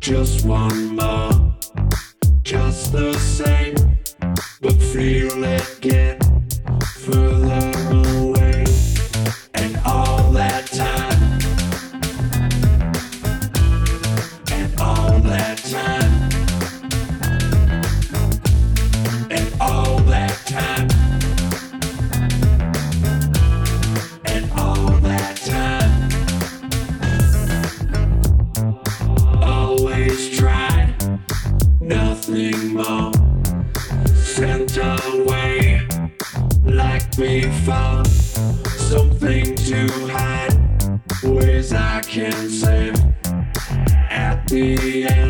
Just one more, just the same, but feel it get further away. And all that time, and all that time, and all that time, and all that time. Always tried, nothing more. Sent away like before. Something to hide, ways I can save. At the end